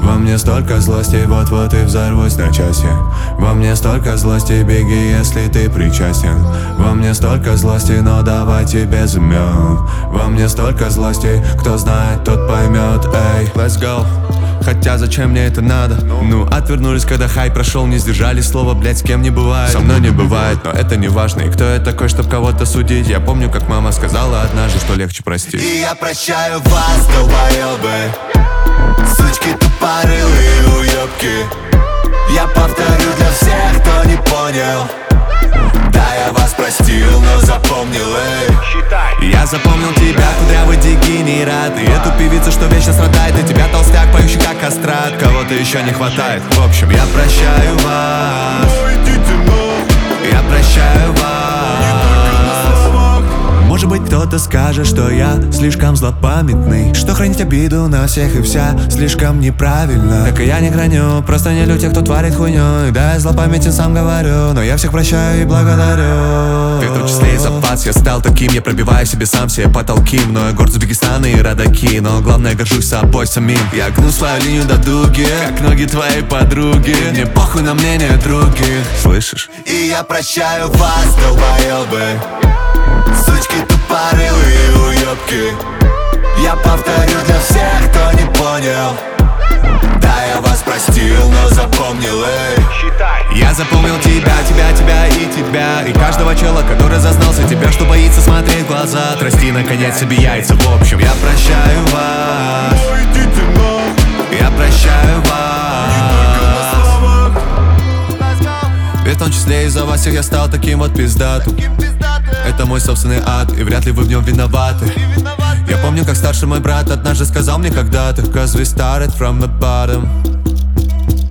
Во мне столько злости, вот-вот и взорвусь на часе. Во мне столько злости, беги, если ты причастен. Во мне столько злости, но давайте без имен. Во мне столько злости, кто знает, тот поймет. Эй, let's go. Хотя зачем мне это надо? Ну, отвернулись, когда хай прошел, не сдержали слова, блять, с кем не бывает. Со мной не бывает, но это не важно. И кто я такой, чтоб кого-то судить? Я помню, как мама сказала однажды, что легче простить. И я прощаю вас, долбоёбы, сучки тупорылые уёбки. Я повторю для всех, кто не понял. Да, я вас простил, но запомнил, эй. Я запомнил тебя, кудрявый дегенерат. И эту певицу, что вечно страдает. И тебя, толстяк, поющий как кастрат. Кого-то еще не хватает. В общем, я прощаю вас. Я прощаю вас. Может быть, кто-то скажет, что я слишком злопамятный, что хранить обиду на всех и вся слишком неправильно. Так и я не храню, просто не люблю тех, кто творит хуйню. И да, я злопамятен, сам говорю, но я всех прощаю и благодарю. Ты в том числе и запас, я стал таким. Я пробиваю себе сам все потолки. Мною горд Узбекистана и родаки, но главное, горжусь собой самим. Я гну свою линию до дуги, как ноги твоей подруги. Мне похуй на мнение других, слышишь? И я прощаю вас, долбоёбы, сучки тупорылые уёбки. Я повторю для всех, кто не понял. Да, я вас простил, но запомнил, эй. Я запомнил тебя и тебя. И каждого чела, который зазнался тебя, что боится смотреть в глаза. Трасти наконец себе яйца. В общем, я прощаю вас. Я прощаю вас. Ведь в том числе из-за вас всех я стал таким вот пиздатым. Это мой собственный ад, и вряд ли вы в нем виноваты. Я помню, как старший мой брат однажды сказал мне когда-то: 'Cause we started from the bottom.